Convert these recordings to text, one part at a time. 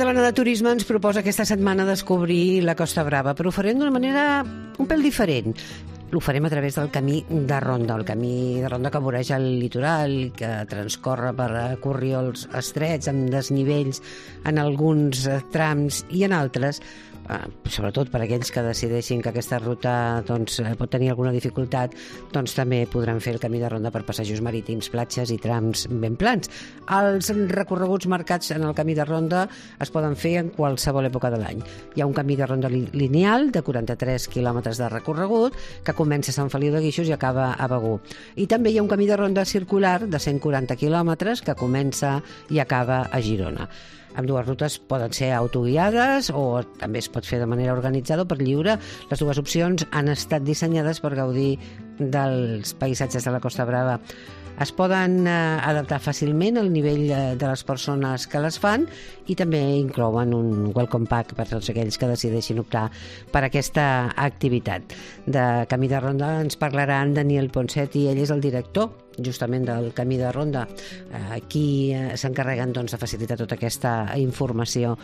Catalana de Turisme ens proposa aquesta setmana descobrir la Costa Brava, però ho farem d'una manera un pèl diferent. Ho farem a través del camí de Ronda, el camí de Ronda que voreja el litoral, que transcorre per corriols estrets, amb desnivells en alguns trams i en altres, sobretot per aquells que decideixin que aquesta ruta pot tenir alguna dificultat, també podran fer el camí de Ronda per passejos marítims, platges i trams ben plans. Els recorreguts marcats en el camí de Ronda es poden fer en qualsevol època de l'any. Hi ha un camí de Ronda lineal de 43 quilòmetres de recorregut que comença a Sant Feliu de Guíxols i acaba a Begur. I també hi ha un camí de Ronda circular de 140 quilòmetres que comença i acaba a Girona. Ambdues rutes poden ser autoguiades o també es pot fer de manera organitzada o per lliure. Les dues opcions han estat dissenyades per gaudir dels paisatges de la Costa Brava. Es poden adaptar fàcilment al nivell de les persones que les fan i també inclouen un welcome pack per tots aquells que decideixin optar per aquesta activitat. De Camí de Ronda ens parlarà en Daniel Ponseti, ell és el director justament del Camí de Ronda, qui s'encarreguen de facilitar tota aquesta informació.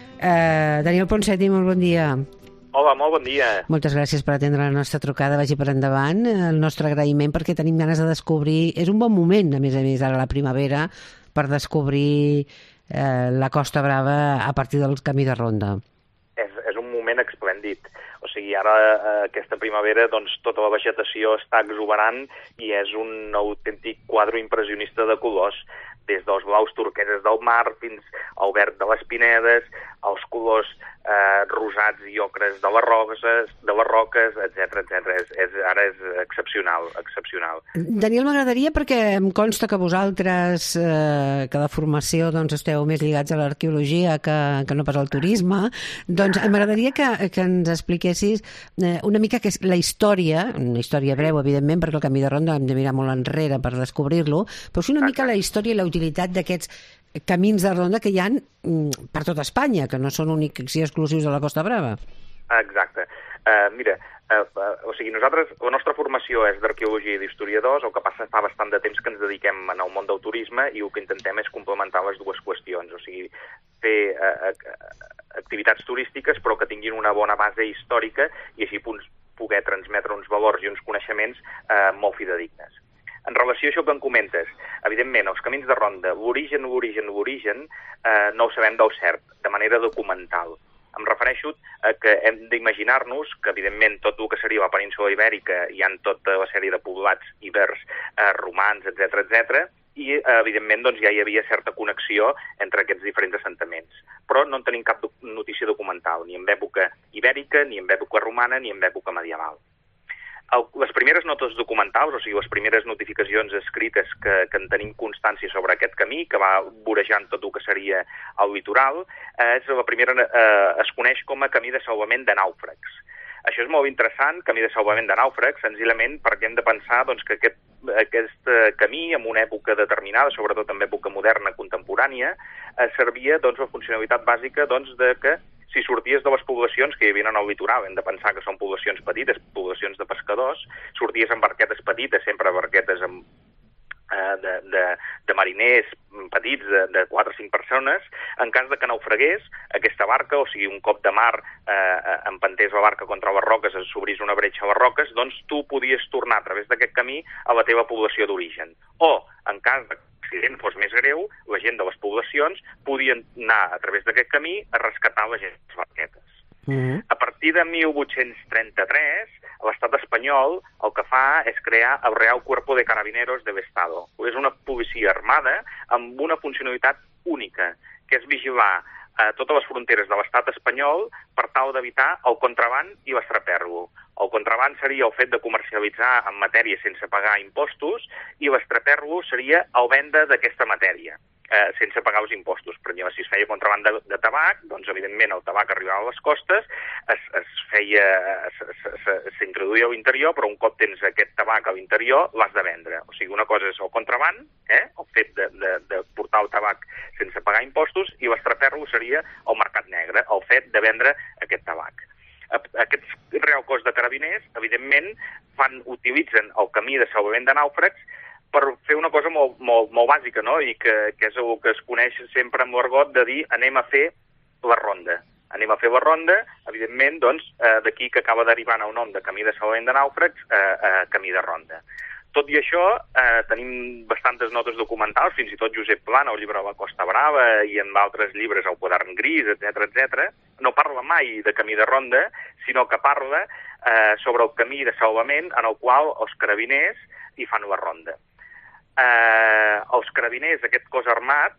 Daniel Ponseti, molt bon dia. Hola, molt bon dia. Moltes gràcies per atendre la nostra trucada. Vagi per endavant. El nostre agraïment perquè tenim ganes de descobrir... És un bon moment, a més, ara la primavera, per descobrir la Costa Brava a partir del Camí de Ronda. És un moment esplèndid. O sigui, ara aquesta primavera tota la vegetació està exuberant i és un autèntic quadre impressionista de colors, des dels blaus turqueses del mar fins al verd de les pinedes, els colors rosats i ocres de les roques, etc. Ara és excepcional. Daniel, m'agradaria, perquè em consta que vosaltres, que de formació esteu més lligats a l'arqueologia que no pas al turisme, m'agradaria que ens expliquessis una mica què és la història, una història breu, evidentment, perquè el Camí de Ronda hem de mirar molt enrere per descobrir-lo, però és una mica la història i la utilitat d'aquests camins de ronda que hi ha per tot Espanya, que no són únics i exclusius de la Costa Brava. Exacte. Mira, nosaltres, la nostra formació és d'arqueologia i d'historiadors, el que passa fa bastant de temps que ens dediquem al món del turisme i el que intentem és complementar les dues qüestions, o sigui, fer activitats turístiques però que tinguin una bona base històrica i així poder transmetre uns valors i uns coneixements molt fidedignes. En relació a això que em comentes, evidentment, els camins de ronda, l'origen no ho sabem del cert, de manera documental. Em refereixo a que hem d'imaginar-nos que, evidentment, tot el que seria la península ibèrica hi ha tota la sèrie de poblats ibers, romans, etc. I, evidentment, ja hi havia certa connexió entre aquests diferents assentaments. Però no en tenim cap notícia documental, ni en època ibèrica, ni en època romana, ni en època medieval. Les primeres notes documentals, o sigui, les primeres notificacions escrites que en tenim constància sobre aquest camí, que va vorejant tot el que seria el litoral, la primera es coneix com a camí de salvament de nàufrags. Això és molt interessant, camí de salvament de nàufrags, senzillament perquè hem de pensar que aquest camí, en una època determinada, sobretot en època moderna, contemporània, servia la funcionalitat bàsica de que si sorties de les poblacions que hi havia en el litoral, hem de pensar que són poblacions petites, poblacions de pescadors, sorties amb barquetes petites, sempre barquetes de mariners petits de 4 o 5 persones, en cas de que naufragués aquesta barca, o sigui, un cop de mar empentés la barca contra les roques, es s'obrís una bretxa a les roques, tu podies tornar a través d'aquest camí a la teva població d'origen. O, en cas de l'accident fos més greu, la gent de les poblacions podien anar a través d'aquest camí a rescatar la gent de les barquetes. A partir de 1833, l'estat espanyol el que fa és crear el Real Cuerpo de Carabineros del Estado. És una policia armada amb una funcionalitat única, que és vigilar totes les fronteres de l'estat espanyol per tal d'evitar el contraban i l'estraperlo. El contraban seria el fet de comercialitzar en matèria sense pagar impostos i l'estraperlo seria el venda d'aquesta matèria sense pagar els impostos. Per exemple, si es feia contraban de tabac, evidentment el tabac arribava a les costes, s'introduïa a l'interior, però un cop tens aquest tabac a l'interior l'has de vendre. O sigui, una cosa és el contraban, el fet de portar el tabac sense pagar impostos, i l'estraperlo seria el mercat negre, el fet de vendre aquest tabac. Aquests Real Cos de Carabiners, evidentment, utilitzen el camí de salvament de nàufrags per fer una cosa molt bàsica, no? I que és el que es coneix sempre amb l'argot de dir anem a fer la ronda. Anem a fer la ronda, evidentment, doncs, d'aquí que acaba derivant el nom de Camí de Salvament de Nàufrags a Camí de Ronda. Tot i això, tenim bastantes notes documentals, fins i tot Josep Plana, el llibre de la Costa Brava, i en altres llibres, el Quadern Gris, etc. No parla mai de Camí de Ronda, sinó que parla sobre el camí de salvament en el qual els carabiners hi fan la ronda. Els carabiners, aquest cos armat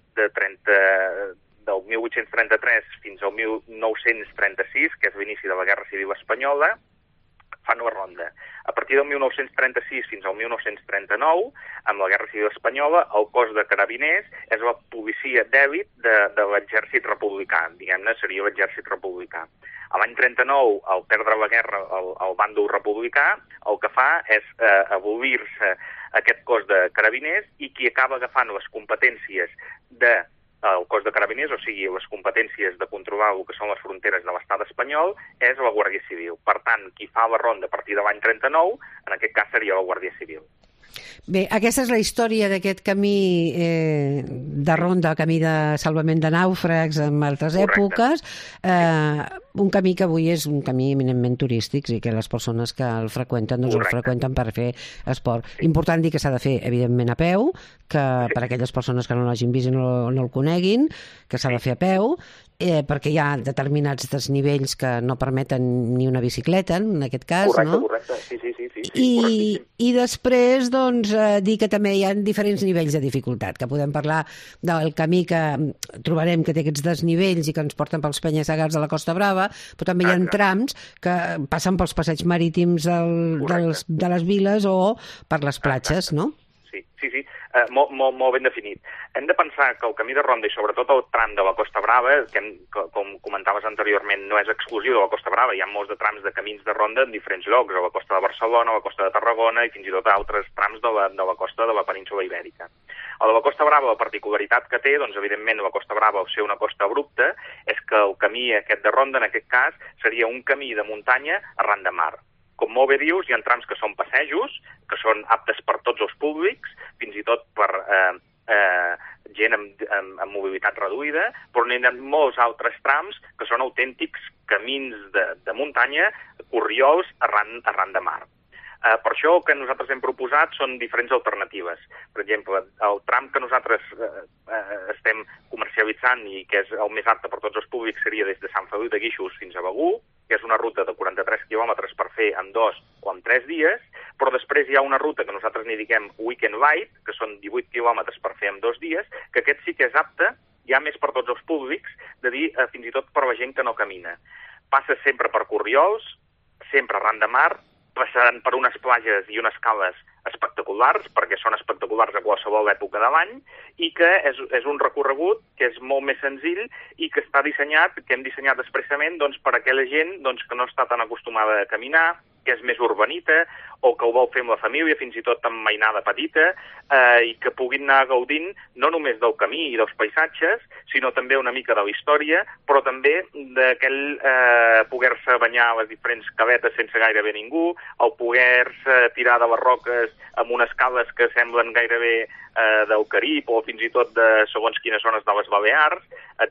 del 1833 fins al 1936, que és l'inici de la Guerra Civil Espanyola, fan la ronda. A partir del 1936 fins al 1939, amb la Guerra Civil Espanyola, el cos de carabiners és la policia d'èlit de l'exèrcit republicà, diguem-ne, seria l'exèrcit republicà. A l'any 39, al perdre la guerra el bàndol republicà, el que fa és abolir-se aquest cos de carabiners i qui acaba agafant les competències del cos de carabiners, o sigui, les competències de controlar el que són les fronteres de l'estat espanyol, és la Guàrdia Civil. Per tant, qui fa la ronda a partir de l'any 39, en aquest cas seria la Guàrdia Civil. Bé, aquesta és la història d'aquest camí de ronda, camí de salvament de nàufrags en altres èpoques, un camí que avui és un camí eminentment turístic i que les persones que el freqüenten doncs el freqüenten per fer esport. Important dir que s'ha de fer, evidentment, a peu, que per a aquelles persones que no l'hagin vist i no el coneguin, que s'ha de fer a peu, perquè hi ha determinats desnivells que no permeten ni una bicicleta, en aquest cas, no? Correcte, sí. I després, doncs, dir que també hi ha diferents nivells de dificultat, que podem parlar del camí que trobarem que té aquests desnivells i que ens porten pels penya-segats de la Costa Brava, però també hi ha trams que passen pels passeigs marítims de les viles o per les platges, no? Sí. Molt ben definit. Hem de pensar que el camí de ronda i sobretot el tram de la Costa Brava, que com comentaves anteriorment, no és exclusiu de la Costa Brava, hi ha molts de trams de camins de ronda en diferents llocs, a la costa de Barcelona, a la costa de Tarragona i fins i tot altres trams de la costa de la península Ibèrica. A la Costa Brava, la particularitat que té, doncs evidentment la Costa Brava, al ser una costa abrupta, és que el camí aquest de ronda, en aquest cas, seria un camí de muntanya arran de mar. Com molt bé dius, hi ha trams que són passejos, que són aptes per tots els públics, fins i tot per gent amb mobilitat reduïda, però n'hi ha molts altres trams que són autèntics camins de muntanya, corriols arran de mar. Per això el que nosaltres hem proposat són diferents alternatives. Per exemple, el tram que nosaltres estem comercialitzant i que és el més apte per tots els públics seria des de Sant Feliu de Guíxols fins a Begur, que és una ruta de 43 quilòmetres per fer en 2 o en 3 dies, però després hi ha una ruta que nosaltres n'hi diguem Weekend Light, que són 18 quilòmetres per fer en 2 dies, que aquest sí que és apte, ja més per tots els públics, de dir fins i tot per la gent que no camina. Passa sempre per corriols, sempre arran de mar, passant per unes platges i unes cales espectaculars, perquè són espectaculars a qualsevol època de l'any, i que és un recorregut que és molt més senzill i que està dissenyat, que hem dissenyat expressament doncs, per a aquella gent doncs, que no està tan acostumada a caminar, que és més urbanita, o que ho vol fer amb la família, fins i tot amb mainada petita, i que puguin anar gaudint no només del camí i dels paisatges, sinó també una mica de la història, però també d'aquell poder-se banyar a les diferents caletes sense gairebé ningú, o poder-se tirar de les roques amb unes cales que semblen gairebé del Carib o fins i tot de segons quines zones de les Balears,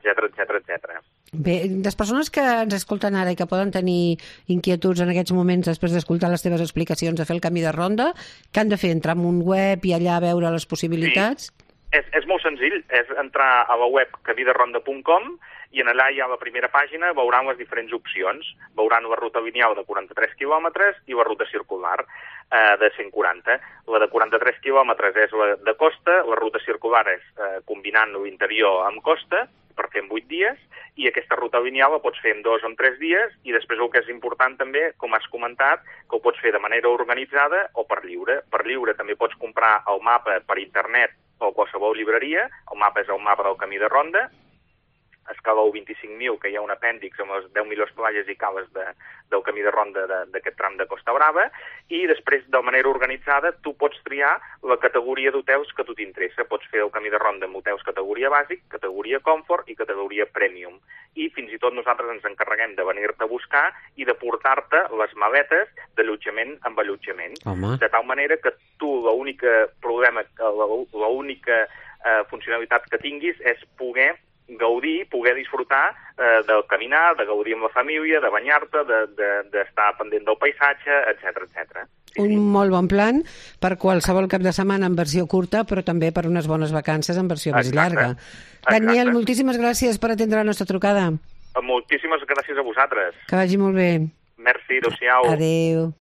etc. Bé, les persones que ens escolten ara i que poden tenir inquietuds en aquests moments després d'escoltar les teves explicacions de fer el camí de ronda, què han de fer? Entrar en un web i allà veure les possibilitats? Sí, és molt senzill, és entrar a la web camideronda.com i en allà hi ha la primera pàgina, veuran les diferents opcions. Veuran la ruta lineal de 43 quilòmetres i la ruta circular de 140. La de 43 quilòmetres és la de costa, la ruta circular és combinant l'interior amb costa, per fer en 8 dies, i aquesta ruta lineal la pots fer en 2 o en 3 dies, i després el que és important també, com has comentat, que ho pots fer de manera organitzada o per lliure. Per lliure també pots comprar el mapa per internet o qualsevol llibreria. El mapa és el mapa del camí de ronda, a escala 25.000, que hi ha un apèndix amb les 10 millors platges i cales del camí de ronda d'aquest tram de Costa Brava, i després, de manera organitzada, tu pots triar la categoria d'hotels que a tu t'interessa. Pots fer el camí de ronda amb hotels categoria bàsic, categoria comfort i categoria premium. I fins i tot nosaltres ens encarreguem de venir-te a buscar i de portar-te les maletes d'allotjament amb allotjament. Home. De tal manera que tu l'única funcionalitat que tinguis és poder gaudir, poder disfrutar de caminar, de gaudir amb la família, de banyar-te, d'estar pendent del paisatge, etc. Un molt bon plan per qualsevol cap de setmana en versió curta, però també per unes bones vacances en versió més llarga. Daniel, moltíssimes gràcies per atendre la nostra trucada. Moltíssimes gràcies a vosaltres. Que vagi molt bé. Merci, adéu-siau. Adéu.